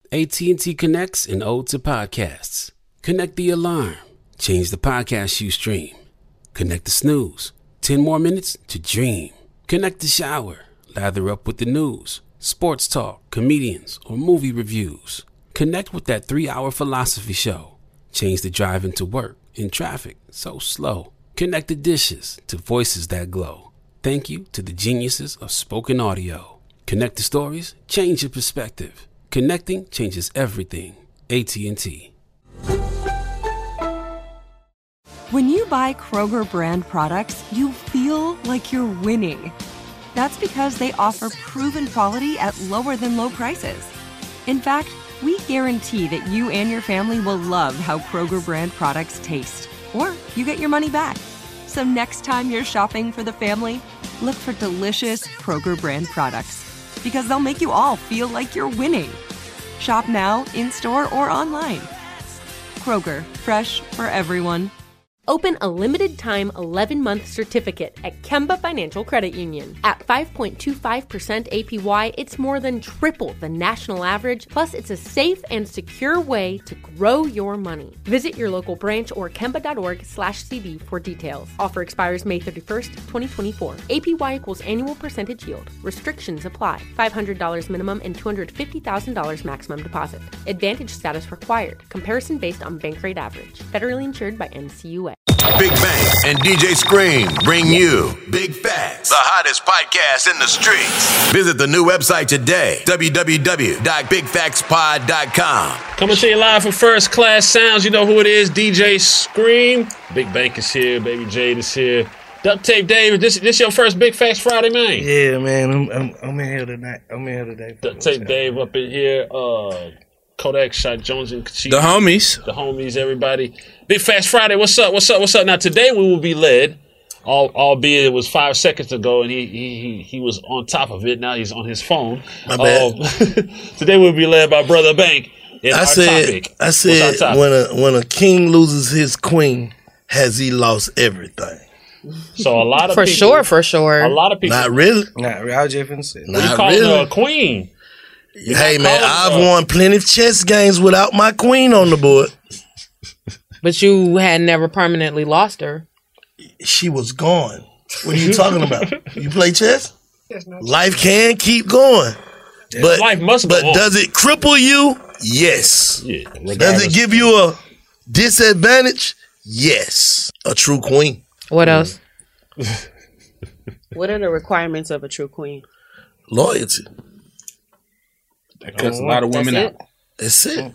AT&T connects an ode to podcasts. Connect the alarm. Change the podcast you stream. Connect the snooze. 10 more minutes to dream. Connect the shower. Lather up with the news, sports talk, comedians, or movie reviews. Connect with that 3-hour philosophy show. Change the drive into work in traffic so slow. Connect the dishes to voices that glow. Thank you to the geniuses of spoken audio. Connect the stories, change your perspective. Connecting changes everything. AT&T. When you buy Kroger brand products, you feel like you're winning. That's because they offer proven quality at lower than low prices. In fact, we guarantee that you and your family will love how Kroger brand products taste, or you get your money back. So next time you're shopping for the family, look for delicious Kroger brand products, because they'll make you all feel like you're winning. Shop now, in-store, or online. Kroger, fresh for everyone. Open a limited-time 11-month certificate at Kemba Financial Credit Union. At 5.25% APY, it's more than triple the national average, plus it's a safe and secure way to grow your money. Visit your local branch or kemba.org/cb for details. Offer expires May 31st, 2024. APY equals annual percentage yield. Restrictions apply. $500 minimum and $250,000 maximum deposit. Advantage status required. Comparison based on bank rate average. Federally insured by NCUA. Big Bang and DJ Scream bring you Big Facts, the hottest podcast in the streets. Visit the new website today, www.bigfactspod.com. Coming to you live from First Class Sounds. You know who it is, DJ Scream. Big Bank is here, Baby Jade is here. Duct Tape Dave, this your first Big Facts Friday, man? Yeah, man, I'm in here tonight. Duct Tape Dave up in here. Kodak, Shot Jones, and Kachika. The homies, everybody. Big Facts Friday, what's up? Now, today we will be led, albeit it was 5 seconds ago, and he was on top of it. Now he's on his phone. My bad. Today we'll be led by Brother Bank. I said, when a king loses his queen, has he lost everything? So a lot of for people, sure. A lot of people. Not really. Not really. I was just finna say. What you calling her a queen? Hey, man, I've won plenty of chess games without my queen on the board. But you had never permanently lost her. She was gone. What are you talking about? You play chess? Life can keep going. But life must go on. Does it cripple you? Yes. Yeah, does it give you a disadvantage? Yes. A true queen. What else? What are the requirements of a true queen? Loyalty. That cuts a lot of women out. That's it.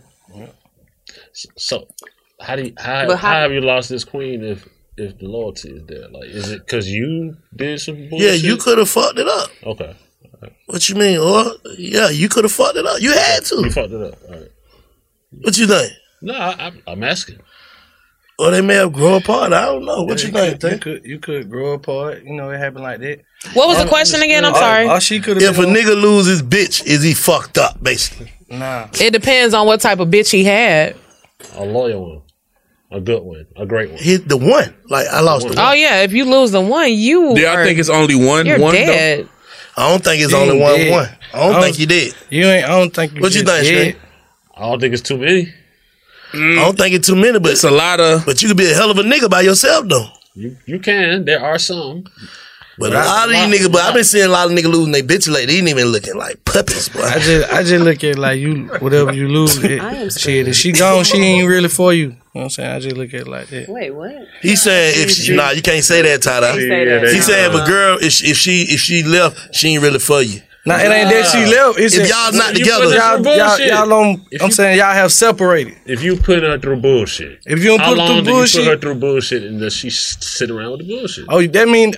So, how have you lost this queen if the loyalty is there? Like, is it because you did some bullshit? Yeah, you could have fucked it up. Okay. Right. What you mean? Or yeah, you could have fucked it up. You had to. You fucked it up. All right. What you think? No, I'm asking. Or they may have grown apart. I don't know. What you think? You could grow apart. You know, it happened like that. What was the question again? I'm sorry. All she could have. If a nigga loses his bitch, is he fucked up? Basically. Nah. It depends on what type of bitch he had. A loyal one, a good one, a great one. Hit the one. Like I lost the one. Oh yeah, if you lose the one, you. Do y'all think it's only one? You're one dead. Though? I don't think it's only one. I don't think you did. You ain't. I don't think. What you think, Straight? I don't think it's too many. I don't think it's too many, but it's a lot of. But you could be a hell of a nigga by yourself, though. You can. There are some. But a lot of these niggas, but I've been seeing a lot of niggas losing their bitch lately. They ain't even looking like puppies, bro. I just look at it like you, whatever you lose, shit. If she gone, she ain't really for you. You know what I'm saying? I just look at it like that. Wait, what? He saying if she, you can't say that, Tada. He saying if a girl, if she left, she ain't really for you. Nah, it ain't that she left. It's if y'all not together, y'all don't. I'm saying y'all have separated. If you put her through bullshit, if you don't put her through bullshit, you put her through bullshit, and does she sit around with the bullshit? Oh, that mean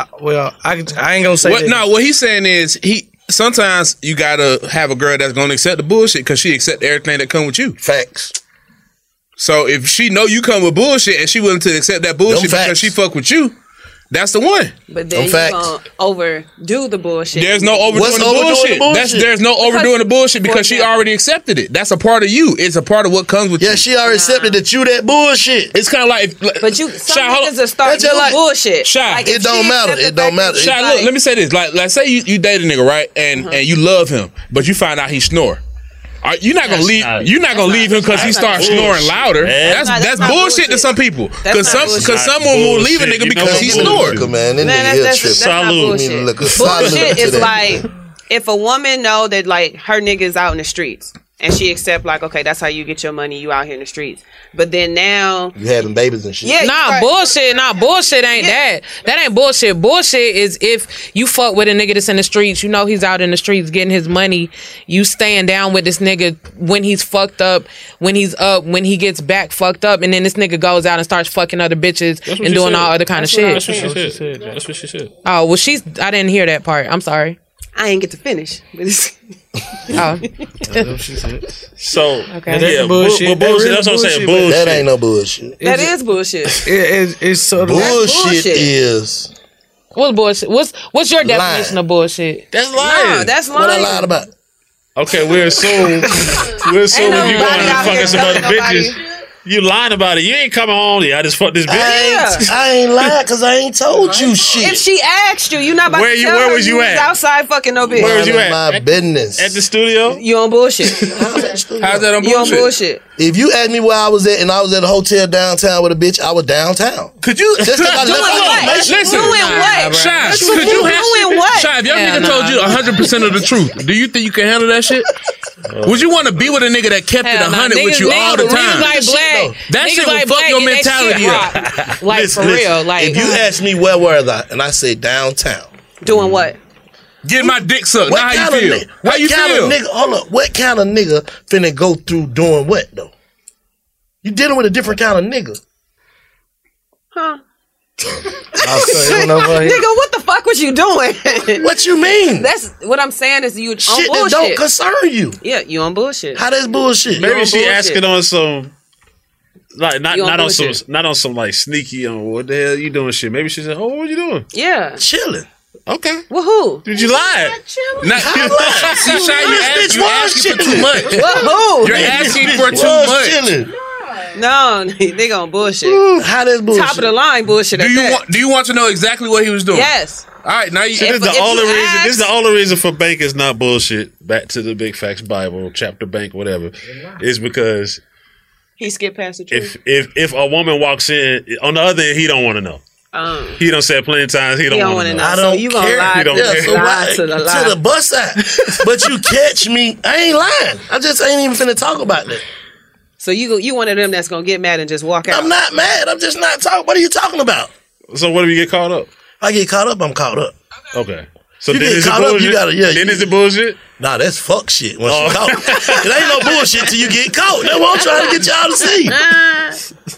I ain't gonna say that. No, what he's saying is sometimes you gotta have a girl that's gonna accept the bullshit because she accept everything that come with you. Facts. So if she know you come with bullshit and she willing to accept that bullshit because she fuck with you, that's the one. But then you gonna overdo the bullshit. There's no overdoing the bullshit. There's no overdoing the bullshit because she already accepted it. That's a part of you. It's a part of what comes with you. Yeah, she already accepted that you that bullshit. It's kind of like. But some niggas are starting to do bullshit. Shy. Like it don't matter. It don't matter. Shy, look, let me say this. Like say you date a nigga, right? And you love him, but you find out he snore. You're not gonna leave. You're not gonna leave him because he starts snoring louder. That's bullshit to some people. Because someone will leave a nigga because he snored. Man, that's not bullshit. Bullshit is like if a woman know that like her nigga is out in the streets and she accept like, okay, that's how you get your money. You out here in the streets. But then now you having babies and shit. Yeah, bullshit. Bullshit ain't that. That ain't bullshit. Bullshit is if you fuck with a nigga that's in the streets, you know he's out in the streets getting his money. You staying down with this nigga when he's fucked up, when he's up, when he gets back fucked up, and then this nigga goes out and starts fucking other bitches and doing all other kind of shit. That's what she said. Oh well, I didn't hear that part. I'm sorry. I ain't get to finish. Oh. So okay. Yeah, bullshit. Bullshit. That's what I'm saying. Bullshit. That ain't no bullshit. That is bullshit. It's sort of bullshit. Is what's bullshit? What's your definition of bullshit? That's lying. No, that's lying. What I lied about. Okay, we're assuming if you going and fucking some other bitches. You lying about it. You ain't coming home. I just fucked this bitch. I ain't lied because I ain't told you shit. If she asked you not about to tell her was you at? Outside fucking no bitch. Where was you at? My business. At the studio? You on bullshit. How's that on bullshit? You on bullshit. If you asked me where I was at and I was at a hotel downtown with a bitch, I was downtown. Could you? Just I doing what? Listen, doing what? Shy, could you doing what? Shy, if your nigga told you 100% of the truth, do you think you can handle that shit? Would you want to be with a nigga that kept it 100 with you all the time? That shit would fuck your mentality up. Like for real. Like if you ask me where was I, and I say downtown, doing what? Get my dick sucked. Now how you feel? How you feel? Hold up. What kind of nigga finna go through doing what though? You dealing with a different kind of nigga. Huh? Nigga, what the fuck was you doing? What you mean? That's what I'm saying is you shit on bullshit. That don't concern you. Yeah, you on bullshit. How that's bullshit? Maybe she asking on some like not on bullshit. some like sneaky on what the hell you doing shit. Maybe she said, "Oh, what you doing?" Yeah, chilling. Okay. Well, who? Did you lie? Not see, Shy, you asking for too much. Well, who? You're asking for too much. No, they gonna bullshit. How this bullshit? Top of the line bullshit. Do you want to know exactly what he was doing? Yes. All right, now this is the only reason. This is the only reason for bank is not bullshit. Back to the Big Facts Bible chapter bank, whatever, is because he skipped past the truth. If a woman walks in, on the other end, he don't want to know. He done said plenty of times he don't want to know. I don't care. Lie, to the bus side. But you catch me, I ain't lying. I just ain't even finna talk about that. So you one of them that's gonna get mad and just walk out? I'm not mad. I'm just not talking. What are you talking about? So what if you get caught up? I get caught up. I'm caught up. Okay. So you then get is caught it up. bullshit? You gotta Then is it bullshit? Nah, that's fuck shit. Once you caught, it ain't no bullshit till you get caught. That's what I'm trying to get y'all to see.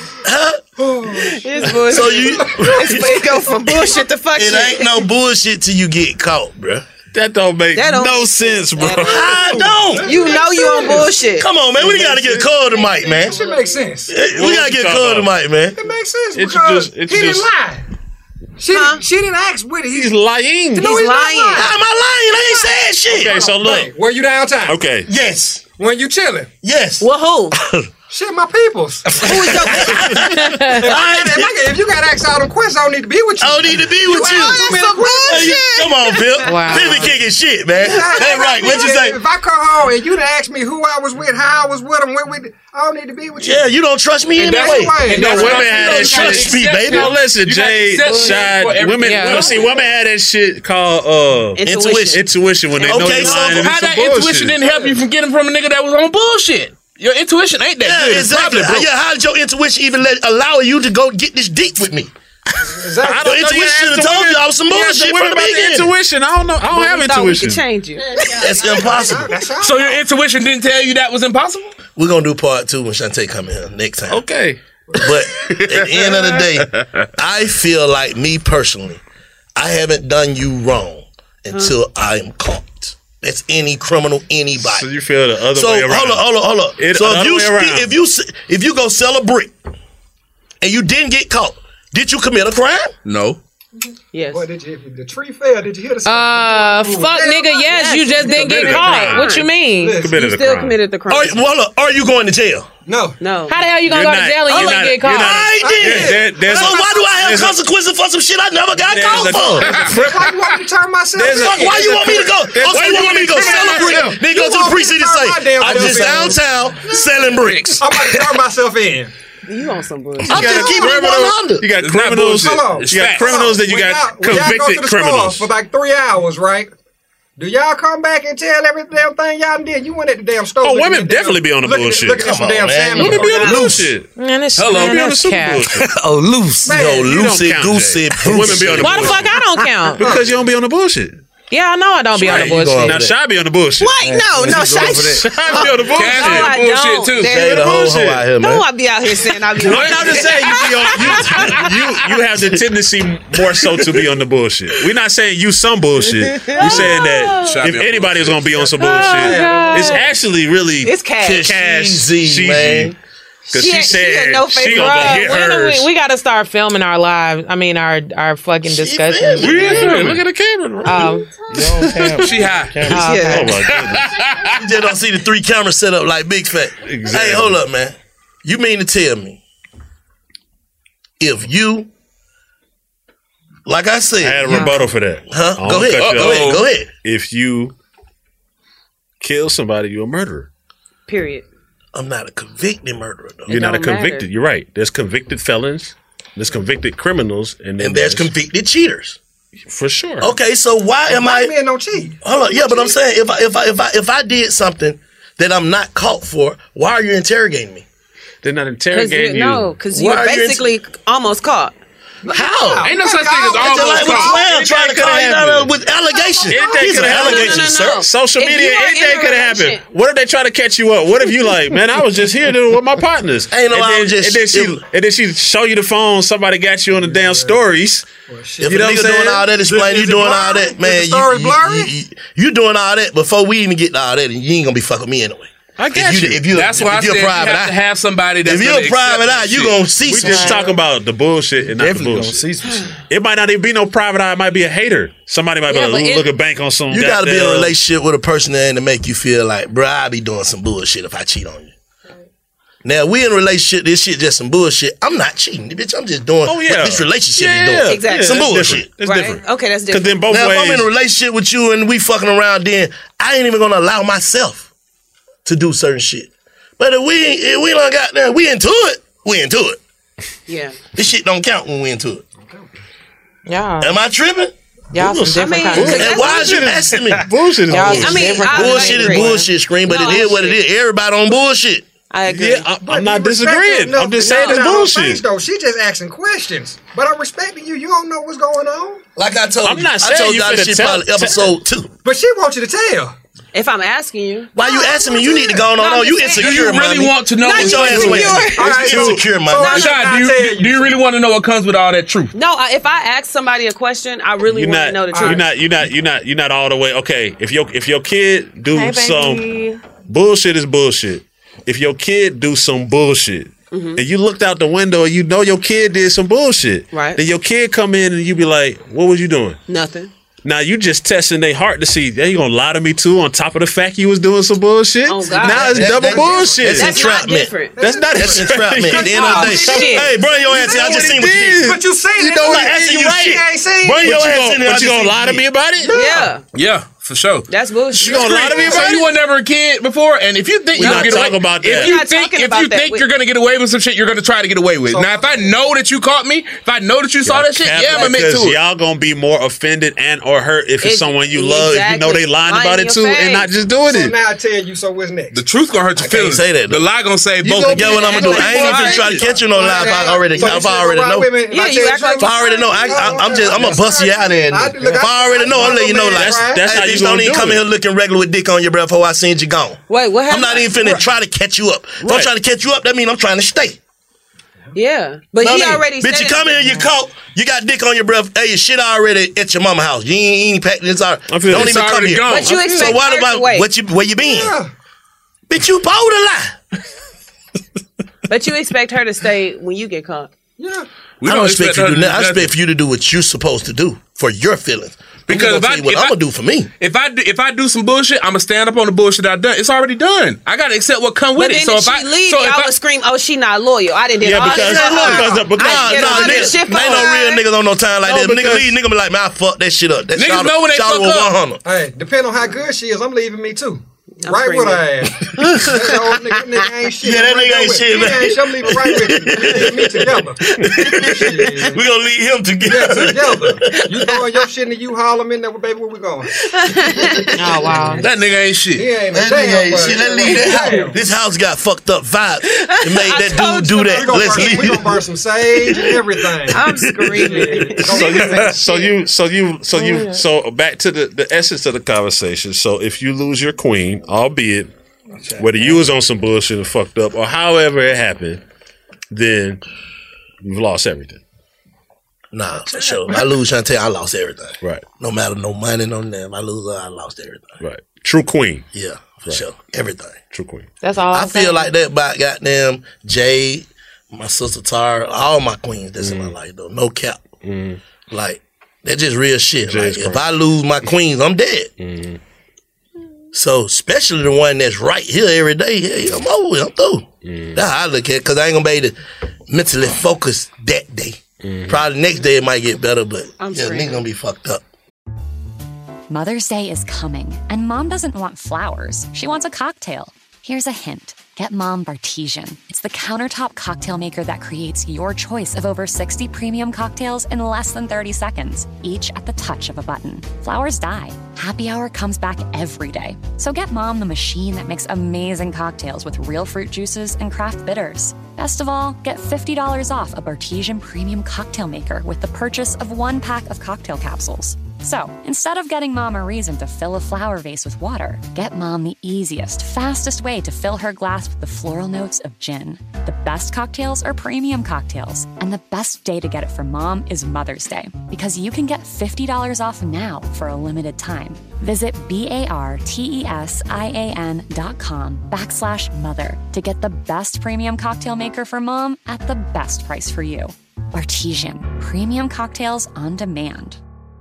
It's bullshit. So it go from bullshit to fuck shit. It ain't no bullshit till you get caught, bruh. That don't make no sense, bro. I don't. You know you on bullshit. Come on, man. We gotta get Cole the mic, man. That shit makes sense. We gotta get Cole the mic, man. It makes sense because he didn't lie. She didn't ask what he's lying. No, he's lying. How am I lying? I ain't saying shit. Okay, so look. Were you downtown? Okay. Yes. When you chilling? Yes. Well, who? Shit, my peoples. Who is your if you got asked all them questions, I don't need to be with you. I don't need to be with you. Come on, Pip. Wow. Pip be kicking shit, man. That's right. What you say? If I come home and you done asked me who I was with, how I was with them, I don't need to be with you. Yeah, you don't trust me anyway. And no women had that shit. Trust me, baby. No, listen, Jade, Shad, women had that shit called intuition when they know you're lying. How that intuition didn't help you from getting from a nigga that was on bullshit? Your intuition ain't that good. Exactly. How did your intuition even allow you to go get this deep with me? Exactly. Your intuition should have told you I was some bullshit from the beginning. Intuition, I don't know. I don't have intuition. We can change you. That's impossible. So your intuition didn't tell you that was impossible? We're gonna do part 2 when Shantae come in here next time. Okay. But at the end of the day, I feel like me personally, I haven't done you wrong until I am caught. That's any criminal, anybody. So you feel the other way around. Hold up. So if you go sell a brick and you didn't get caught, did you commit a crime? No. Yes. Boy, the tree fell? Did you hear the sound? Fuck, nigga. Yes, you just didn't get caught. What you mean? You still committed the crime. Are you going to jail? No. How the hell you gonna go to jail and you ain't get caught? I did. So why do I have consequences for some shit I never got caught for? Why you want me to turn myself? Why you want me to go? Why you want me to go sell a brick? Then go to the precinct and say, I'm just downtown selling bricks. I'm about to turn myself in. You on some bullshit. I'm just keeping it 100. You got criminals. You got criminals, then you got convicted criminals. For like 3 hours, right? Do y'all come back and tell every damn thing y'all did? You went at the damn store. Oh, women definitely be on the bullshit. Look at some damn salmon. Women be on the bullshit. Man, this Hello, be on the that's super cat. bullshit. Oh, loose. Loosey goosey. Women be on the Why the bullshit. fuck I don't count? Because you don't be on the bullshit. Yeah, I know I don't be on the bullshit. Now, Shy be on the bullshit. Wait, no, Shy. Shy be on the bullshit. No, I don't. Too. They the whole hoe out here, man. No, I be out here saying I be on I'm just saying you have the tendency more so to be on the bullshit. We're not saying you some bullshit. We're saying that if anybody is gonna be on some bullshit, it's actually really It's cash. Cheesy, man. Because she said no she gonna get hers. We gotta start filming our lives. I mean, our fucking discussions. Look at the camera. She high. Oh my goodness. You just don't see the 3 cameras set up like Big Fat. Exactly. Hey, hold up, man. You mean to tell me if you, like I said, I had a rebuttal for that. Huh? Go ahead. If you kill somebody, you're a murderer. Period. I'm not a convicted murderer, though. You're not a convicted. You're right. There's convicted felons. There's convicted criminals, and there's convicted cheaters. For sure. Okay, so why am I? Man, don't cheat. Hold on. Yeah, but I'm saying if I did something that I'm not caught for, why are you interrogating me? They're not interrogating you. No, because you're basically almost caught. How? Ain't no such thing as almost caught. Trying to call you out with allegations. These are allegations, sir. Social media, anything could have happened. What if they try to catch you up? What if you like, man, I was just here with my partners. Ain't no, and then she show you the phone. Somebody got you on the damn stories. If you know what I'm saying? Doing all that, explain you doing all that, man. You doing all that before we even get to all that, and you ain't gonna be fucking with me anyway. I got you. That's why I said you have to have somebody that's if you're a private eye, you gonna see some shit. We just talking about the bullshit and not the bullshit. See some shit. It might not even be no private eye. It might be a hater. Somebody might be like, look at bank on some. You gotta be in a relationship with a person that to make you feel like, bro, I be doing some bullshit if I cheat on you. Now we in a relationship. This shit just some bullshit. I'm not cheating, bitch. I'm just doing what this relationship is doing. Exactly. Some bullshit. It's different. Okay, that's different. Because then both ways. ways. If I'm in a relationship with you and we fucking around, then I ain't even gonna allow myself to do certain shit. But if we don't got there, we into it. We into it. Yeah. This shit don't count when we into it. Yeah. Am I tripping? Y'all some different kinds of bullshit. And why is you asking me? Bullshit is bullshit. Bullshit is bullshit, Scream, but it is what it is. Everybody on bullshit. I agree. Yeah, I'm not disagreeing. I'm just saying it's bullshit. Though she just asking questions, but I'm respecting you. You don't know what's going on. Like I told you, I'm not saying I told that shit probably episode 2. But she wants you to tell. If I'm asking you, why you asking me? You need to go on. No, you insecure. Do you really want to know? Not your ass. Insecure, my nigga. Do you really want to know what comes with all that truth? No. If I ask somebody a question, I really want to know the truth. You're not all the way. Okay, if your kid do some bullshit is bullshit. If your kid do some bullshit. And you looked out the window and you know your kid did some bullshit. Right. Then your kid come in and you be like, what was you doing? Nothing. Now you just testing their heart to see, you gonna lie to me too on top of the fact you was doing some bullshit? Oh, God. Now it's double bullshit. That's entrapment. That's not entrapment. At the end of the day. Hey, bring your ass in. I just seen what you did. But you seen it. You know what I seen. Bring your ass in. But you gonna lie to me about it? Yeah. Yeah. For sure. That's bullshit. You gonna lie to me about it? So you were never a kid before, and if you think you're gonna get away, about that. if you think you're gonna get away with some shit, you're gonna try to get away with. Now, if I know that you caught me, if I know that you saw that shit, yeah, I'm gonna admit to it. Y'all gonna be more offended and or hurt if it's someone you love, if you know they lying about it too, and not just doing it. So now I tell you, so what's next? The truth gonna hurt your feelings. Say that. The lie gonna say both. Get what I'm gonna do. I ain't even try to catch you no lie. If I already know. Yeah, you act like if I already know, I'm gonna bust you out there. If I already know, I'm letting you know. Like that's how you don't even come in here looking regular with dick on your breath before I seen you gone. Wait, what happened? I'm not even finna try to catch you up. If I'm trying to catch you up, that means I'm trying to stay. Yeah, but he already said bitch, you come in, you caught, you got dick on your breath. Hey, your shit already at your mama house. You ain't packed this out. Don't even come here. But you expect so what about where you been? Yeah. Bitch, you bold a lie. But you expect her to stay when you get caught. Yeah. I don't expect you to do that. I expect for you to do what you're supposed to do for your feelings. Because I'm gonna do for me. If I do some bullshit, I'm gonna stand up on the bullshit I done. It's already done. I gotta accept what come with it. So if she leave, y'all would scream, "Oh, she not loyal." I didn't. Yeah, because ain't no real niggas on no time like that. Nigga leave, nigga be like, man, I fuck that shit up. That niggas know when they fuck up. Hey, depending on how good she is, I'm leaving me too. Right with her ass. That old nigga ain't shit. Yeah, that nigga ain't shit, man. I'm leaving right with you. Leave me together. We gonna leave him together. Yeah, together. You throwing your shit in the U-Haul, I'm in there, baby, where we going? Oh, wow. That nigga ain't shit. He ain't that nigga ain't shit. Let's leave that house. This house got fucked up vibes. It made that dude do that. Let's leave. We gonna burn some sage and everything. I'm screaming. So back to the essence of the conversation. So if you lose your queen, albeit whether you was on some bullshit and fucked up or however it happened, then you've lost everything. Nah, for sure. I lose Shantae, I lost everything. Right. No matter no money, no name. I lose her, I lost everything. Right. True queen. Yeah, for sure. Everything. True queen. That's all. I feel like that about goddamn Jade, my sister Tara, all my queens that's in my life though. No cap. Like, that's just real shit. Like, if I lose my queens, I'm dead. So, especially the one that's right here every day, yeah, I'm over with, I'm through. That's how I look at it, because I ain't going to be able to mentally focus that day. Probably next day it might get better, but nigga going to be fucked up. Mother's Day is coming, and Mom doesn't want flowers. She wants a cocktail. Here's a hint. Get Mom Bartesian. It's the countertop cocktail maker that creates your choice of over 60 premium cocktails in less than 30 seconds, each at the touch of a button. Flowers die. Happy Hour comes back every day. So get Mom the machine that makes amazing cocktails with real fruit juices and craft bitters. Best of all, get $50 off a Bartesian premium cocktail maker with the purchase of 1 pack of cocktail capsules. So, instead of getting Mom a reason to fill a flower vase with water, get Mom the easiest, fastest way to fill her glass with the floral notes of gin. The best cocktails are premium cocktails, and the best day to get it for Mom is Mother's Day, because you can get $50 off now for a limited time. Visit BARTESIAN.com/mother to get the best premium cocktail maker for Mom at the best price for you. Bartesian, premium cocktails on demand.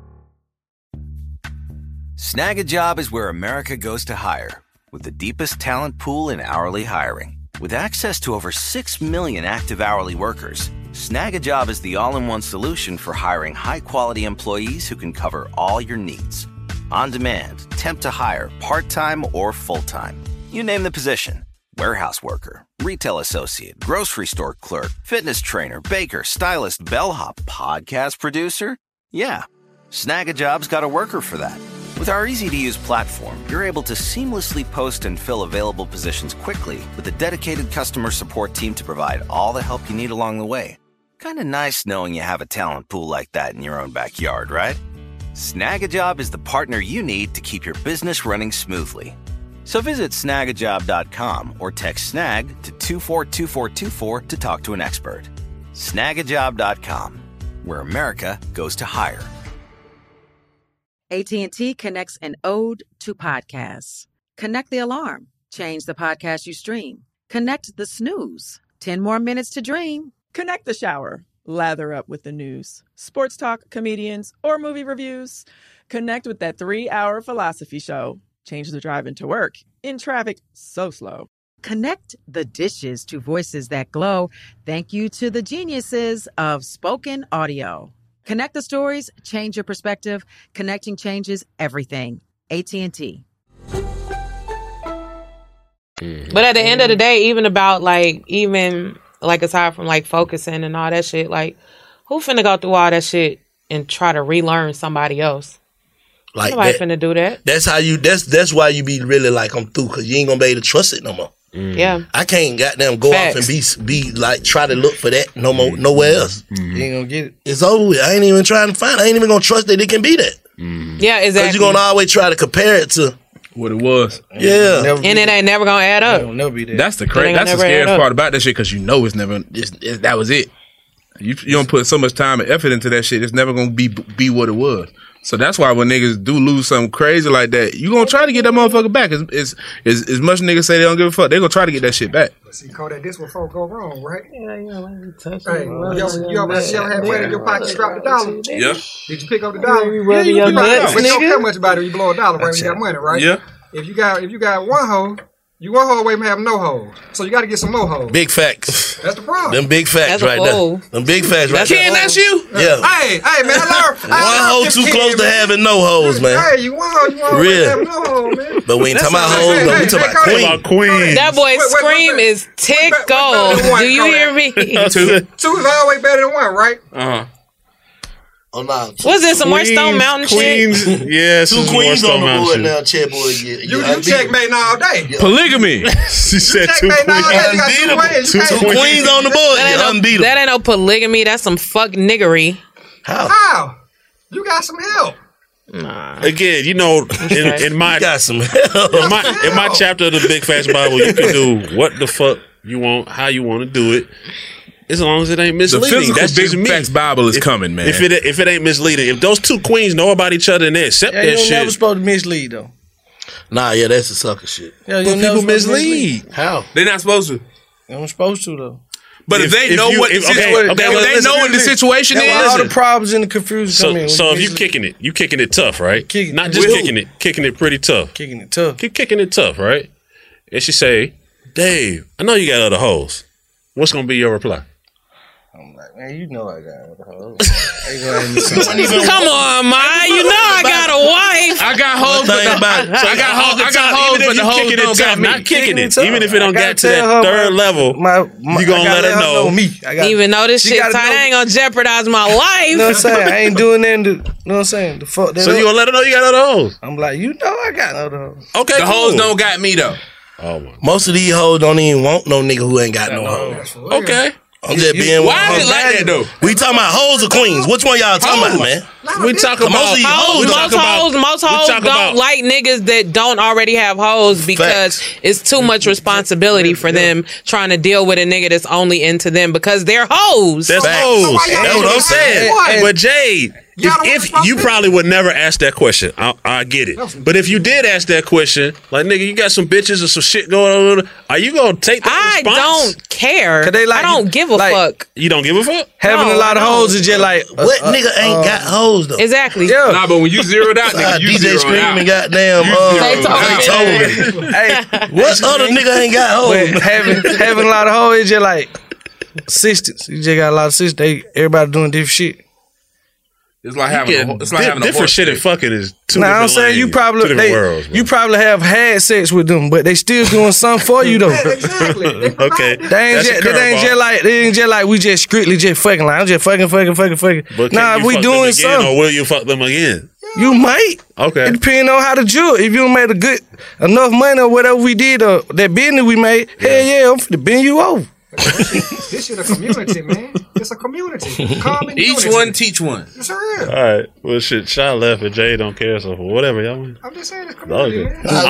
Snag a Job is where America goes to hire, with the deepest talent pool in hourly hiring. With access to over 6 million active hourly workers, Snag a Job is the all-in-one solution for hiring high-quality employees who can cover all your needs. On demand, temp to hire, part-time or full-time. You name the position. Warehouse worker, retail associate, grocery store clerk, fitness trainer, baker, stylist, bellhop, podcast producer. Yeah, Snag a Job's got a worker for that. With our easy-to-use platform, you're able to seamlessly post and fill available positions quickly with a dedicated customer support team to provide all the help you need along the way. Kind of nice knowing you have a talent pool like that in your own backyard, right? Snag a Job is the partner you need to keep your business running smoothly. So visit snagajob.com or text SNAG to 242424 to talk to an expert. Snagajob.com, where America goes to hire. AT&T connects an ode to podcasts. Connect the alarm. Change the podcast you stream. Connect the snooze. 10 more minutes to dream. Connect the shower. Lather up with the news. Sports talk, comedians, or movie reviews. Connect with that 3-hour philosophy show. Change the drive into work. In traffic so slow. Connect the dishes to voices that glow. Thank you to the geniuses of spoken audio. Connect the stories, change your perspective. Connecting changes everything. AT&T. But at the end of the day, even aside from like focusing and all that shit, like who finna go through all that shit and try to relearn somebody else? Like nobody finna do that. That's how you. That's why you be really like I'm through, because you ain't gonna be able to trust it no more. Yeah, I can't goddamn go off and be like try to look for that no more nowhere else. You ain't gonna get it. It's over with. I ain't even trying to find. I ain't even gonna trust that it can be that. Yeah, exactly. Because you're gonna always try to compare it to what it was. Yeah, and it ain't never gonna add up. It'll never be that. That's the scariest part about that shit, because you know it's never. That was it. You don't put so much time and effort into that shit. It's never gonna be what it was. So that's why when niggas do lose something crazy like that, you gonna try to get that motherfucker back. As much niggas say they don't give a fuck, they gonna try to get that shit back. See, Kodak, this where folk go wrong, right? Yeah, let me touch hey, you ever had money in your pocket, drop the dollar? Yeah. Did you pick up the dollar? Yeah, you nuts, but you don't care much about it when you blow a dollar, right? When you got money, right? Yeah. If you got one hoe, you one hoe away from having no hoes. So you got to get some more hoes. Big facts. That's the problem. Them big facts right there. Them big facts right there. Ken, that's you? Yeah. Hey, man, I learned. One hoe too close to having no hoes, man. Hey, you one hoe, you one Real. having no hoes, man. But we ain't talking about hoes, though. We talking about queens. That boy's scream is tickled. Do you hear me? Two is always better than one, right? Uh-huh. Oh, nah. Was this some Stone Mountain Queens, shit? Yeah, two queens on the board now, Chet boy. You checkmate all day. Polygamy. She said two queens. Two queens on the board. You're unbeatable. That ain't no polygamy. That's some fuck niggery. How? You got some help. Nah. Again, you know, in my got some help. in my chapter of the Big Facts Bible, you can do what the fuck you want, how you want to do it. As long as it ain't misleading. The physical That's just Big me. Facts Bible is coming, man. If it ain't misleading, if those two queens know about each other and they accept that you're shit, never supposed to mislead though. Nah, yeah, that's a sucker shit. Yeah, but people mislead. How? They're not supposed to. They're not supposed to though. But if they know what the situation, if they know what the situation is, all the problems and the confusion come in. So if you kicking it tough, right? Not just kicking it pretty tough. Kicking it tough. Keep kicking it tough, right? And she say, Dave, I know you got other hoes. What's gonna be your reply? I'm like, man, you know I got other hoes. Come on, Ma. You know I got a wife. I got hoes, but I got hoes, but the hoes don't got me. Not kicking it. Even if it don't get to that third level, you gonna let her know. Even though this shit tight, I ain't gonna jeopardize my life. You know what I'm saying? I ain't doing that. You know what I'm saying? The fuck. So you gonna let her know you got other hoes? I'm like, you know I got other hoes. Okay, the hoes don't got me though. Oh, most of these hoes don't even want no nigga who ain't got no hoes. Okay. I'm just being. Why is it like that though? We talking about hoes or queens? Which one y'all talking about, man? We talking about Most hoes don't like niggas that don't already have hoes because it's too much responsibility for them trying to deal with a nigga that's only into them because they're hoes. That's hoes. That's what I'm saying. But Jade, if you probably would never ask that question, I get it. But if you did ask that question, like nigga, you got some bitches or some shit going on, are you gonna take that response? I don't care. I don't give a fuck. You don't give a fuck? Having a lot of hoes is just like what nigga ain't got hoes though? Exactly. Yeah. Nah, but when you zeroed out, nigga, you DJ zeroed out. Screaming goddamn Beethoven. Hey, what other nigga ain't got hoes? Having a lot of hoes is just like sisters. You just got a lot of sisters. Everybody doing different shit. It's like having a different shit and fucking is two different I'm saying lanes, you probably two different worlds, you probably have had sex with them, but they still doing something for you though. Exactly. Okay. They ain't just like we just strictly just fucking. Like I'm just fucking. But nah, if we fuck doing them again, something. or will you fuck them again? You might. Okay. It depends on how to do it. If you made a good enough money or whatever we did or that business we made, hell yeah, I'm finna bend you over. This shit a community, man. It's a community. Common Each unity. one teach one. It's real. All right. Well, shit. Shy left and Jay don't care, so whatever y'all want. I'm just saying it's community, man. It's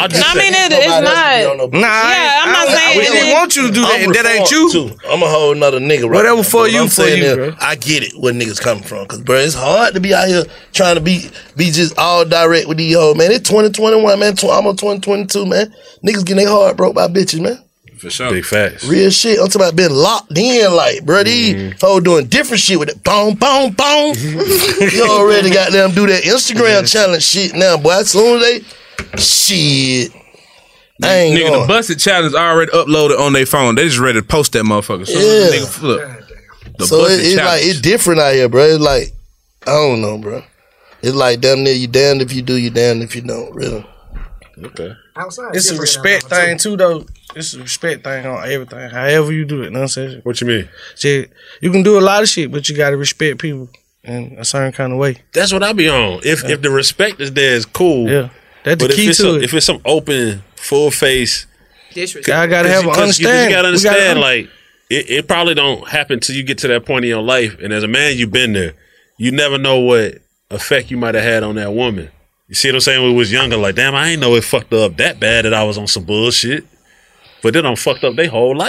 not. Nah, I'm not saying we didn't want you to do that. And that ain't you. I'm a whole nother nigga. Right Whatever now. for you, I'm for saying you, is, bro. I get it where niggas coming from, cause bro, it's hard to be out here trying to be just all direct with these hoes, man. It's 2021, man. Almost 2022, man. Niggas getting their heart broke by bitches, man. For sure. Big facts. Real shit. I'm talking about being locked in, like, bro. These hoes doing different shit with it. Boom, boom, boom. You already got them do that Instagram challenge shit now, boy. As soon as they shit. I ain't Nigga, going. the busted challenge already uploaded on their phone. They just ready to post that motherfucker. So Yeah. nigga flip. The So busted it's like challenge. it's different out here, bro. It's like I don't know, bro. It's like damn near you damned if you do, you damned if you don't. Really. Okay. Outside, It's a respect thing too, though. It's a respect thing on everything. However you do it, you know what I'm saying? What you mean? Shit, you can do a lot of shit, but you gotta respect people in a certain kind of way. That's what I be on. If the respect is there, it's cool. Yeah, that's the But key to it. If it's some open, full face, I gotta have an understanding. You gotta We gotta understand, like it probably don't happen till you get to that point in your life. And as a man, you've been there. You never know what effect you might have had on that woman. You see what I'm saying? When we was younger, like, damn, I ain't know it fucked her up that bad that I was on some bullshit. But then I'm fucked up their whole life.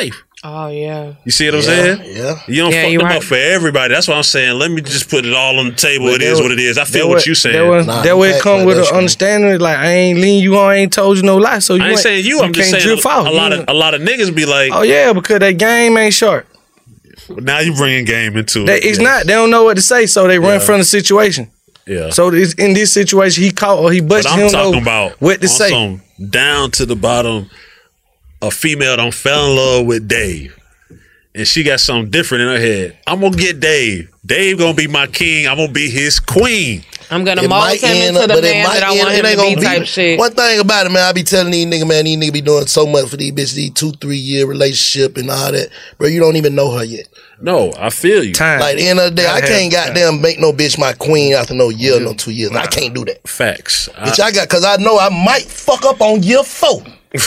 Oh yeah. You see what I'm saying? Yeah. You don't fuck them up for everybody. That's what I'm saying. Let me just put it all on the table. It is what it is. I feel what you saying. That way it come with an understanding. Like I ain't leading you on, I ain't told you no lie. So you I ain't saying you. I'm just saying a lot of niggas be like, oh yeah, because that game ain't sharp. Now you bringing game into it. It's not. They don't know what to say, so they run from the situation. Yeah. So in this situation, he caught or he busted. I'm talking about what to say. Some down to the bottom. A female don't fell in love with Dave, and she got something different in her head. I'm gonna get Dave. Dave gonna be my king. I'm gonna be his queen. I'm gonna mold him into the man that I want him to be type shit. One thing about it, man, I be telling these niggas, man, these niggas be doing so much for these bitches, these 2-3 year relationship and all that. Bro, you don't even know her yet. No, I feel you. Like at the end of the day, I can't goddamn make no bitch my queen after no year, no 2 years. I can't do that. Facts. Bitch, I got, cause I know I might fuck up on year 4.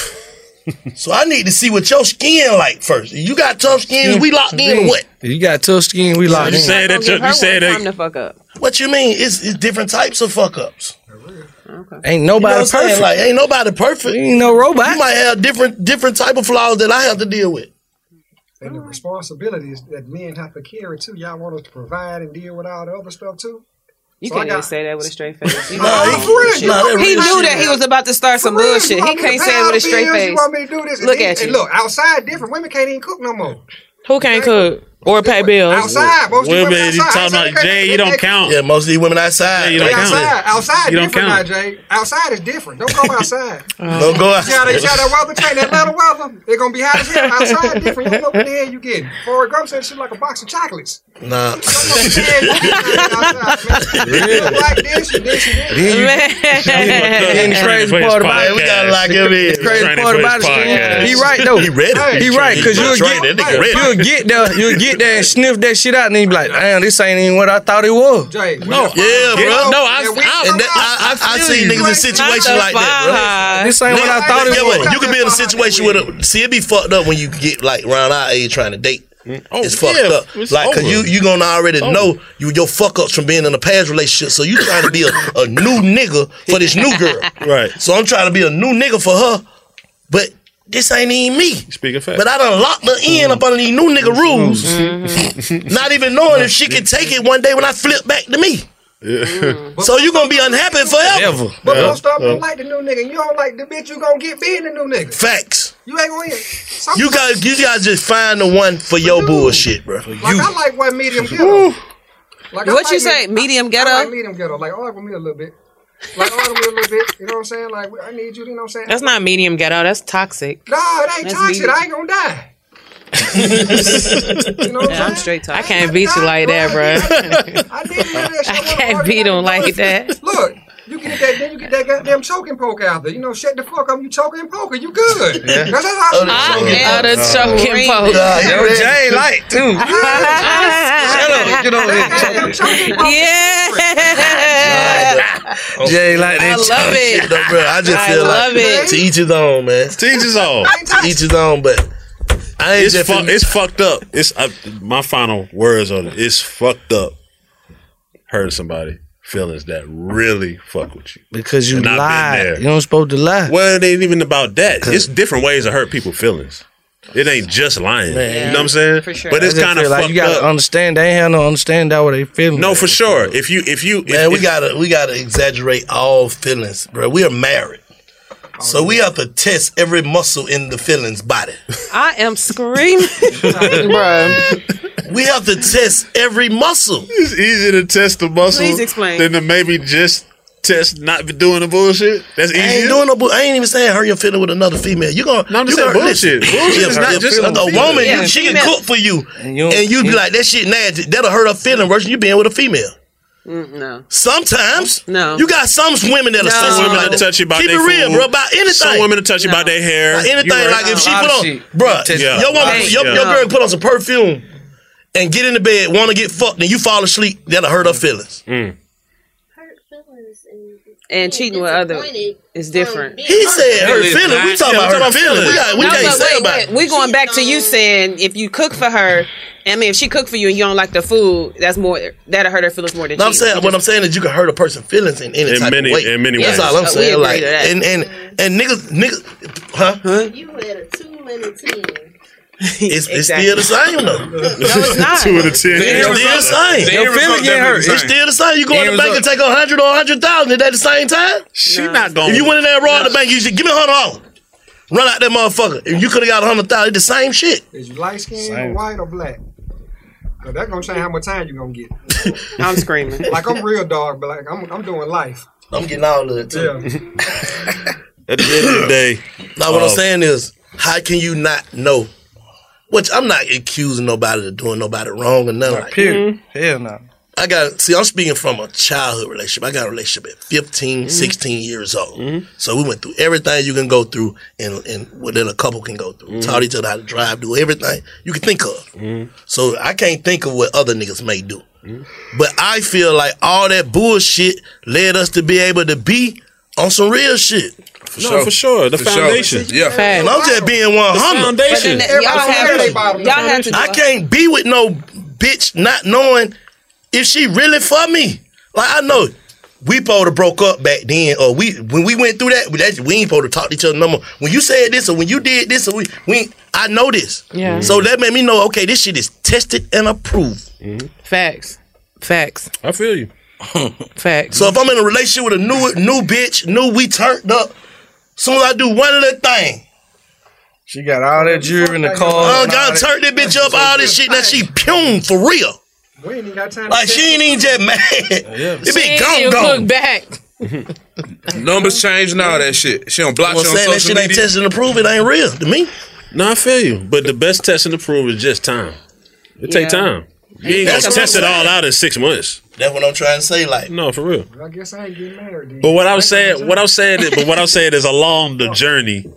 So I need to see what your skin like first. You got tough skin, we locked in or what? You got tough skin, we locked in. You say that time to fuck up. What you mean? It's different types of fuck ups. Okay. Ain't nobody perfect. Like ain't nobody perfect. Ain't no robot. You might have different type of flaws that I have to deal with. And the responsibilities that men have to carry too. Y'all want us to provide and deal with all the other stuff too. You can't even say that with a straight face. He knew that he was about to start some bullshit. He can't say it with a straight face. You want me to do this? Look at you. And look, outside different. Women can't even cook no more. Who can't cook or pay bills? Outside, most women you talking about Jay, you don't count. Yeah, most of these women outside. You don't count. Outside You don't different count. now, Jay. Outside is different. Don't go outside. Don't go You see how that weather change, that Atlanta weather? They're gonna be hot as hell. Outside different. You don't know what the hell you getting. Forrest Gump said shit like a box of chocolates. Nah. You don't know what the hell you getting outside, man. You look like this, you this, you this. And the crazy part about it, we gotta lock him in. The crazy part about it, he right though. He ready. He right, cause you'll get there and sniff that shit out, and you be like, damn, this ain't even what I thought it was. Jay, No, yeah, bro. No, I see niggas in situations like that, bro. This ain't what I thought it was. You can be in a situation with a. See, it be fucked up when you get like around our age trying to date. It's fucked up. It's like, cause over. you gonna already know your fuck ups from being in a past relationship. So you trying to be a new nigga for this new girl. Right. So I'm trying to be a new nigga for her, but this ain't even me. Speaking facts. But I done locked her in up under these new nigga rules. Not even knowing if she can take it one day when I flip back to me. So you gonna be unhappy forever. But don't stop to like the new nigga. You don't like the bitch, you gonna get being the new nigga. Facts. You ain't gonna get. You gotta just find the one for your bullshit, bro. Like I like one medium ghetto. Like, What you say? Medium ghetto? I like medium ghetto. Like argue with me a little bit. Like argue with me a little bit. You know what I'm saying? Like I need you. You know what I'm saying? That's not medium ghetto. That's toxic. No, it ain't That's toxic. medium. I ain't gonna die. You know what I'm I'm straight I toxic. can't beat you like that, bro. I did that shit. I can't beat him like that. Look, you get that, then you get that goddamn choking poke out there. You know, shut the fuck up. You choking and poking, you good. Yeah. That's how I am the choking poke. Yo, Jay like too. Shut up. Get over here. Yeah. Jay like that. I love it. No, bro, I just feel love like it. to each his own, man. To each his own. To each his own, but I ain't just It's fucked up. It's my final words on it. It's fucked up. Hurting somebody feelings that really fuck with you Because you And I've been lied. there. You don't supposed to lie. Well, it ain't even about that. It's different ways to hurt people's feelings. It ain't just lying. Man. You know what I'm saying? For sure. But it's I just kind of feel like fucked you gotta up. understand. They ain't have no understand that what they feeling. No, for sure. If man, we gotta exaggerate all feelings, bro. We are married. So we have to test every muscle in the feelings body. I am screaming, bro. We have to test every muscle. It's easier to test the muscle Please explain. than to maybe just test not doing the bullshit. That's I easier. ain't doing no I ain't even saying hurt your feeling with another female. You gonna No, I'm just saying bullshit. Bullshit is not just a woman. Yeah, She can female. cook for you, And and you be like that shit nasty. That'll hurt her feeling versus you being with a female. No. Sometimes, No. you got some women that'll say Some something women like will that. touch you about Keep their it real, food. bro. About anything. Some women will touch you about their hair. Like anything. You right. Like if she A lot put of on, shit. bruh, Yeah. your woman, Hey, your girl put on some perfume and get in the bed, want to get fucked, and you fall asleep. That'll hurt her feelings. And cheating with other is different. He said her feelings. We talking about her feelings. We No, can't but say about it. we going back to you saying if you cook for her, I mean if she cook for you and you don't like the food, that'll hurt her feelings more than No, I'm cheating. saying what I'm saying is you can hurt a person's feelings in any type of way. In many That's ways. all I'm We saying. agree Like to that. and niggas, huh? You had a 2 and a 10. It's still the same though. No, it's not. 2 out of 10. It's still the same. Your feeling getting hurt. It's still the same. You go in the bank and take 100 or 100,000 at the same time. She not going. If you went in there and robbed the bank, you said, "Give me $100." Run out that motherfucker. If you could have got 100,000, it's the same shit. Is you light skinned or white or black? Cause that's gonna change how much time you gonna get. I'm screaming. Like I'm real dog, but like I'm doing life. I'm getting all of it too. Yeah. At the end of the day, now what I'm saying is, how can you not know? Which I'm not accusing nobody of doing nobody wrong or nothing like that. Hell no. I'm speaking from a childhood relationship. I got a relationship at 15, 16 years old. So we went through everything you can go through and what a couple can go through. Taught each other how to drive, do everything you can think of. So I can't think of what other niggas may do. But I feel like all that bullshit led us to be able to be on some real shit. For sure. The foundation. Yeah. And I'm just being 100. Foundation. Y'all have to I can't be with no bitch not knowing if she really for me. Like, I know we supposed to broke up back then, or when we went through that, we ain't supposed to talk to each other no more. When you said this, or when you did this, or I know this. Yeah. So that made me know, okay, this shit is tested and approved. Facts. I feel you. Facts. So if I'm in a relationship with a new bitch, we turned up, soon as I do one of the thing, she got all that jewelry in the car. gotta turn that bitch up, all this shit, that she pum for real. We ain't even got time. Like, she ain't even just mad. It be gone. Look back. Numbers change and all that shit. She don't block you on social that shit media. ain't tested and approved. It ain't real to me. No, I feel you. But the best test and approve is just time. It take time. You ain't gonna test it all out in 6 months. That's what I'm trying to say. Like, no, for real. I guess I ain't getting married. Then. But what I'm saying is along the journey,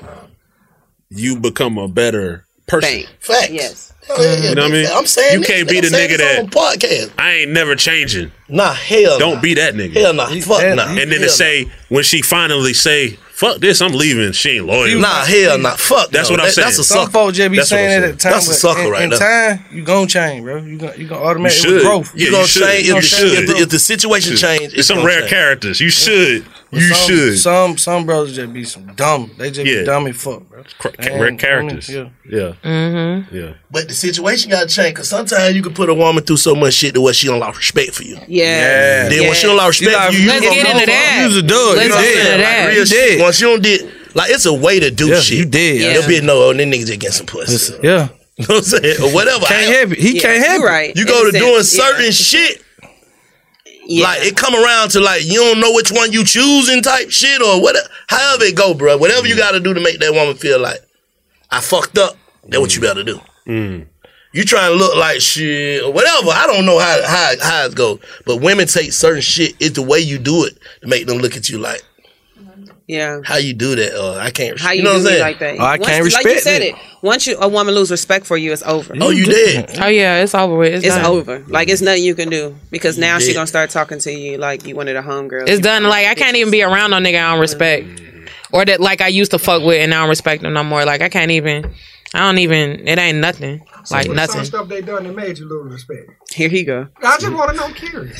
you become a better person. Facts. Yes. You know what I mean? I'm saying you can't be the nigga that podcast. I ain't never changing. Nah, hell. Don't be that nigga. Hell nah. Fuck nah. And then to say when she finally say, "Fuck this, I'm leaving," she ain't loyal. Nah, hell nah. Fuck. That's what I'm saying. That's a Some sucker. folks just be saying that at the time. That's a sucker right in there. time, you gonna change, bro. You gonna automatically should. growth. You gonna change if the situation change. It's some rare characters. You should. Should. Some brothers just be some dumb. They just be dumb as fuck, bro. Rare characters. Yeah. Mm-hmm. But the situation gotta change, because sometimes you can put a woman through so much shit to where she don't lost respect for you. Yeah. Then when she don't lost respect for you, let's get into that. You's a dog. Let's get into that. Real shit. Once you don't did, like, it's a way to do shit. You did. There'll be no, them niggas just get some pussy. Yeah. You know what I'm saying? Or whatever. Can't have it. He can't have it. Right. You go to doing certain shit. Yeah. Like, it come around to, like, you don't know which one you choosing type shit, or whatever. However it go, bro. Whatever you got to do to make that woman feel like, I fucked up, that's what you better do. You trying to look like shit or whatever. I don't know how it goes. But women take certain shit. It's the way you do it to make them look at you like, how you do that? I can't. How you know do what I'm me saying? like that? I can't respect Like you said it. Once a woman lose respect for you, it's over. Oh, you did? Oh yeah, it's over with. It's done. over. Like, it's nothing you can do, because now she gonna start talking to you like you one of the homegirls. It's done. Like, I can't even be around no nigga I don't respect, or that like I used to fuck with and I don't respect them no more. Like, I don't even. It ain't nothing. Like so nothing. Some stuff they done that made you lose respect. Here he go. I just want to know. I'm curious.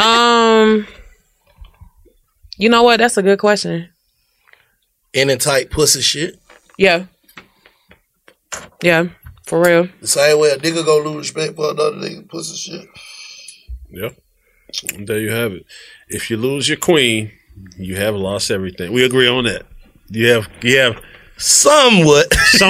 You know what? That's a good question. In and tight pussy shit. Yeah, for real. The same way a nigga gonna lose respect for another nigga pussy shit. Yeah. There you have it. If you lose your queen, you have lost everything. We agree on that. You have somewhat.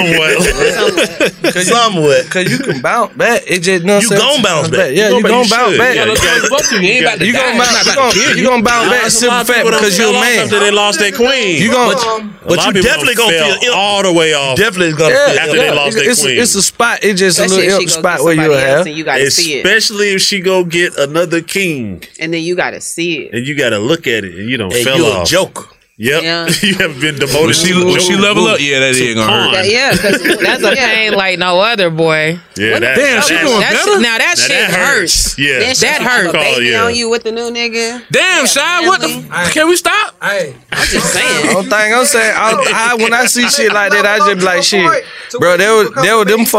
Cause you can bounce back. It just you gon' bounce back. Yeah, you gon' bounce back. You gon' bounce back super fat because you're a man. After they lost their queen. But you definitely gonna feel all the way off. Definitely gonna feel after they lost their queen. It's a spot. It's just a little spot where you'll have. You gotta see it. Especially if she go get another king. And then you gotta see it. And you gotta look at it and you don't and fell you off. A joker. Yep. Yeah. You have been demoted. When she level up, that ain't gonna hurt. Yeah, that's a pain like no other, boy. Yeah, damn, she doing better. Now that shit hurts. Yeah, that hurts. Baby on you with the new nigga. Damn, Shy, what the? Can we stop? Hey, I'm just saying. The only thing I'm saying, when I see shit like that, I just be like, shit, bro. They were them folk.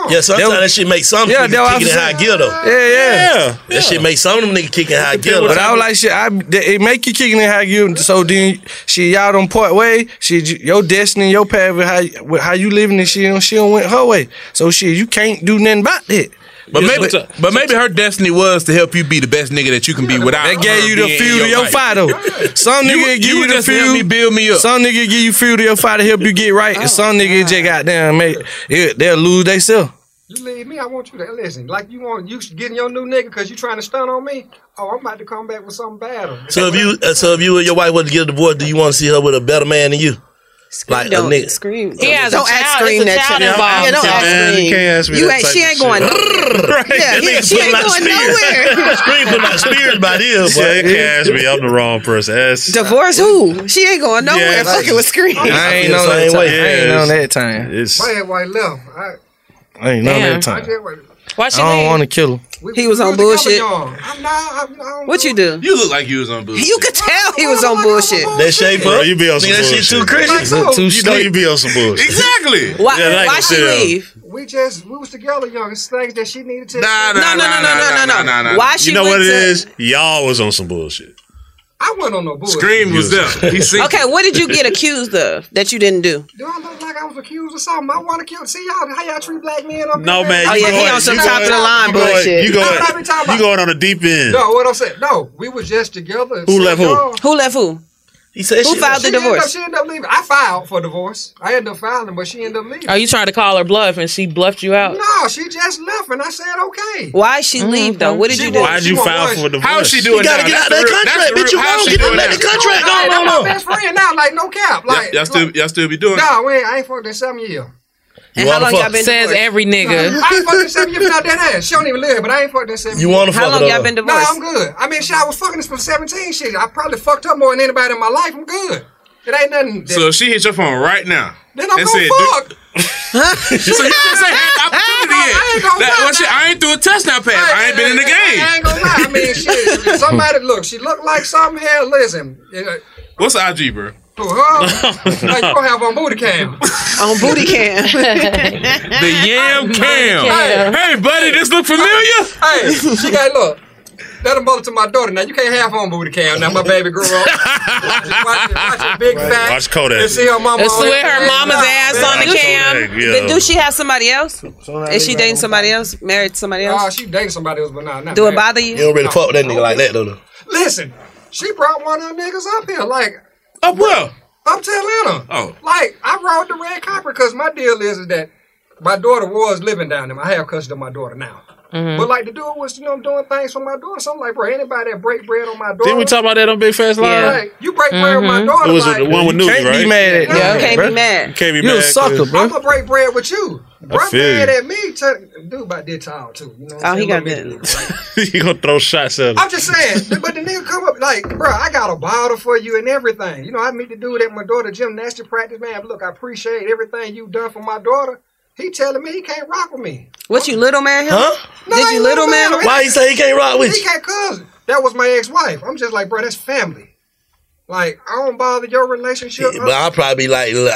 Yeah, sometimes that shit make some niggas kicking in high gear though. Yeah. That shit make some of them niggas kicking high gear. But I was like, shit, it make you kicking in high gear. So then, shit, y'all don't part way. Shit, your destiny, your path, with how you living and shit, she don't went her way. So shit, you can't do nothing about that. But maybe her destiny was to help you be the best nigga that you can be without. That gave you the fuel to your fire though. Some nigga give you the fuel. Help me build me up. Some nigga give you fuel to your fire to help you get right, and some nigga just goddamn they'll lose themselves. You leave me, I want you to listen. Like you getting your new nigga because you trying to stunt on me. Oh, I'm about to come back with something bad. So if you and your wife was to get a divorce, do you want to see her with a better man than you? Like a nigga. Scream. He has don't ask Scream that shit. Yeah, don't ask Scream. You can't ask me that She ain't going nowhere. Yeah, she ain't going nowhere. Scream put my spirit by this. Yeah, you can't ask me. I'm the wrong person. Divorce who? She ain't going nowhere. Fucking with Scream. I ain't on that time. My head white left. I ain't on that time. Why she I don't want to kill her. He was on bullshit. What you do? You look like you was on bullshit. You could tell he was on bullshit. That shape up. You be on some bullshit. That shit too crazy. You know you be on some bullshit. Exactly. Why she leave? We was together, young. It's things that she needed to. No. Why she? You know what it is? Y'all was on some bullshit. I wasn't on no bullshit. Scream was there. Okay, what did you get accused of that you didn't do? Do I look like I was accused of something? I want to kill. See how y'all treat black men up No, here? man. Oh, yeah, he on some top of the line bullshit. You going on the deep end. No, what I'm saying. No, we was just together. Who left who? Who left who? He said who filed the divorce? She ended up leaving. I filed for divorce. I ended up filing, but she ended up leaving. Are you trying to call her bluff and she bluffed you out? No, she just left and I said okay. Why she leave though? What did you do? Why did you file for divorce? How is she doing now? You gotta get out that contract, bitch. You won't get out that contract. That's my best friend now, like no cap. Like y'all still be doing it? No, I ain't fucked in 7 years. And how long y'all been Says divorced? every nigga. I ain't fucked in 7 years without that ass. She don't even live, but I ain't fucked in 7 years. You want to fuck How long y'all been No, divorced? I'm good. I mean, shit, I was fucking this for 17 shit. I probably fucked up more than anybody in my life. I'm good. It ain't nothing. So she hit your phone right now. Then I'm gonna fuck. So you just say had the opportunity yet. I ain't through a touchdown pass. I ain't been in the game. I ain't gonna lie. I mean, shit. Somebody she looked like something here. Listen. What's the IG, bro? You gonna have on booty cam. On booty cam. The yam cam. Hey, buddy, this look familiar? Hey, she got look. That a mother to my daughter. Now you can't have on booty cam. Now my baby grew up. Watch big fat. Watch Kodak. And see her mama. Let's swear her mama's ass on the cam. But do she have somebody else? Is she dating somebody else? Married to somebody else? Oh, she dating somebody else, but not. Do it bother you? You don't really fuck with that nigga like that though. Listen, she brought one of them niggas up here. Like, up where? Up to Atlanta. Oh. Like, I rode the red carpet because my deal is that my daughter was living down there. I have custody of my daughter now. Mm-hmm. But like the dude was, I'm doing things for my daughter. So I'm like, bro, anybody that break bread on my daughter. Didn't we talk about that on Big Fast Live? Yeah. Like, you break bread with my daughter. It was the one with Newbie, right? Can't be mad at you can't be mad. Can't be You mad. a sucker, bro. I'm gonna break bread with you. Bro, feel mad you. at me. Dude about did tall too. You know what I'm He saying? got that. You gonna throw shots at him. I'm just saying, but the nigga come up like, bro, I got a bottle for you and everything. You know, I meet the dude at my daughter gymnastic practice, man. Look, I appreciate everything you done for my daughter. He telling me he can't rock with me. What, you little man him? Huh? No, Did you little man him? Why he say he can't rock with He you? can't cause that was my ex-wife. I'm just like, bro, that's family. Like, I don't bother your relationship. But I'll probably be like little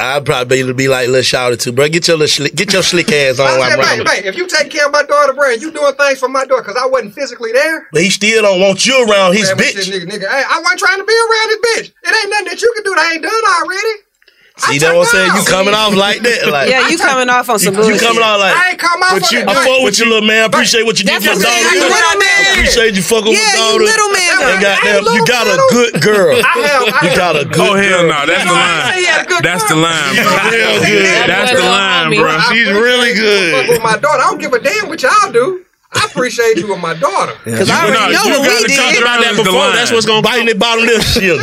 shouty too, bro. Get your slick ass on. I said, mate, if you take care of my daughter, bro, and you doing things for my daughter, because I wasn't physically there. But he still don't want you around his bitch. Nigga, hey, I wasn't trying to be around his bitch. It ain't nothing that you can do that I ain't done already. See, that's what I'm saying? You coming off like that. Like, Yeah, you coming off on some you bullshit. coming off like, I ain't come off I on fuck with you, little man. Appreciate what you did for your That's what I'm daughter. saying. You little man. Appreciate you fucking with Yeah, you daughter. little man. And goddamn, you got a good girl. You got a good Oh, hell girl. no. That's the line. That's the line, bro. Real good. That's the line, bro. She's really good. With my daughter, I don't give a damn what y'all do. I appreciate you with my daughter. Because I already know what we Talked did. about that before. That's what's gonna Biting the bottom of this shit,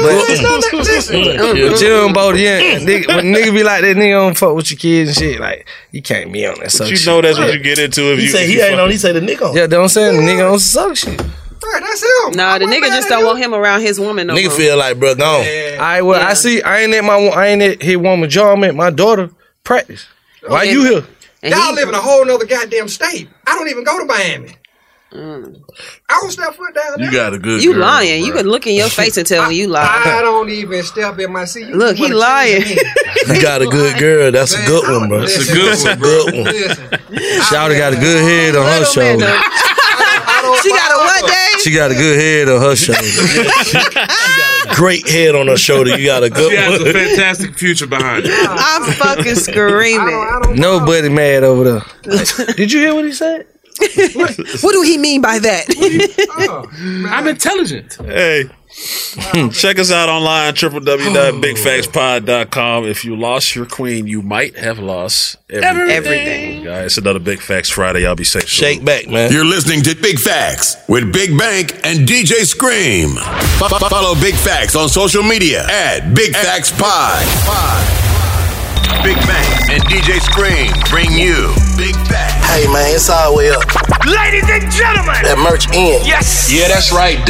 bro. Chill, Bodie. Yeah, when nigga be like that, nigga don't fuck with your kids and shit. Like, you can't be on that But suck you shit. know that's what you get into if He you. say he ain't on. He say the nigga on. Yeah, don't say the nigga on some suck shit. Right, that's him. Nah, the nigga just don't want him around his woman no more. Nigga feel like, bro, gone. I ain't at his woman job. I'm at my daughter practice. Why you here? Y'all live in a whole nother goddamn state. I don't even go to Miami. I don't step foot down there. You got a good You girl, lying. bro. You can look in your face and tell when you lie. I don't even step in my seat. Look, he lying. You got a good girl. That's a good one, bro. That's a good one. Shawty got a good head on her shoulder. She got a what, Dave? She got a good head on her shoulder. She got a great head on her shoulder. You got a good She has one. a fantastic future behind her. I'm fucking screaming. Nobody mad over there. Did you hear what he said? What do he mean by that? I'm intelligent. Hey. Check us out online, www.bigfactspod.com. If you lost your queen, you might have lost everything. Guys, it's another Big Facts Friday. Y'all be safe. Shake back, man. You're listening to Big Facts with Big Bank and DJ Scream. Follow Big Facts on social media at Big Facts Pod. Big Bank and DJ Scream bring you Big Facts. Hey, man, it's all the way up. Ladies and gentlemen. That merch in. Yes. Yeah, that's right.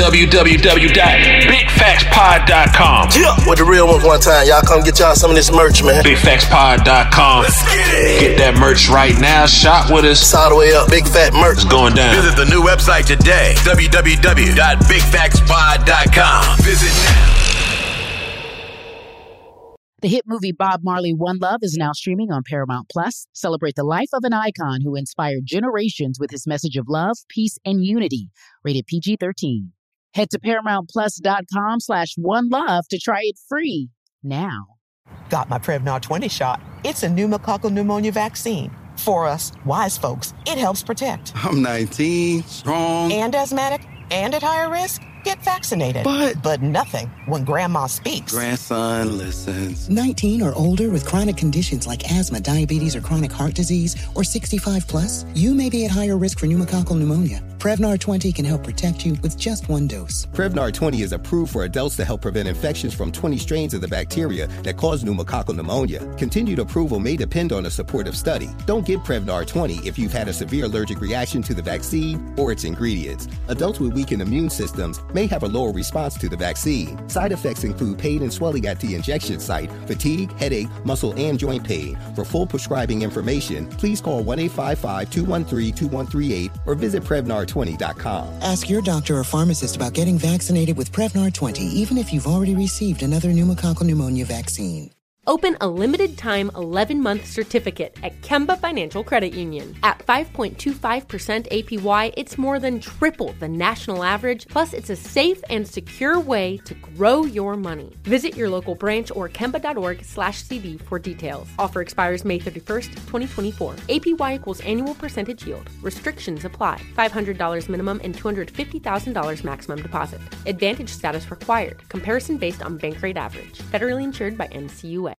www.bigfactspod.com. Yeah, with the real ones one time. Y'all come get y'all some of this merch, man. Bigfactspod.com. Let's get it. Get that merch right now. Shop with us. It's all the way up. Big fat merch. It's going down. Visit the new website today. www.bigfactspod.com. Visit now. The hit movie Bob Marley, One Love is now streaming on Paramount Plus. Celebrate the life of an icon who inspired generations with his message of love, peace, and unity. Rated PG-13. Head to ParamountPlus.com/OneLove to try it free now. Got my Prevnar 20 shot. It's a pneumococcal pneumonia vaccine. For us, wise folks, it helps protect. I'm 19, strong. And asthmatic, and at higher risk. Get vaccinated. But nothing when grandma speaks. Grandson listens. 19 or older with chronic conditions like asthma, diabetes, or chronic heart disease, or 65 plus, you may be at higher risk for pneumococcal pneumonia. Prevnar 20 can help protect you with just one dose. Prevnar 20 is approved for adults to help prevent infections from 20 strains of the bacteria that cause pneumococcal pneumonia. Continued approval may depend on a supportive study. Don't get Prevnar 20 if you've had a severe allergic reaction to the vaccine or its ingredients. Adults with weakened immune systems may have a lower response to the vaccine. Side effects include pain and swelling at the injection site, fatigue, headache, muscle, and joint pain. For full prescribing information, please call 1-855-213-2138 or visit Prevnar20.com. Ask your doctor or pharmacist about getting vaccinated with Prevnar 20, even if you've already received another pneumococcal pneumonia vaccine. Open a limited-time 11-month certificate at Kemba Financial Credit Union. At 5.25% APY, it's more than triple the national average, plus it's a safe and secure way to grow your money. Visit your local branch or kemba.org/cb for details. Offer expires May 31st, 2024. APY equals annual percentage yield. Restrictions apply. $500 minimum and $250,000 maximum deposit. Advantage status required. Comparison based on bank rate average. Federally insured by NCUA.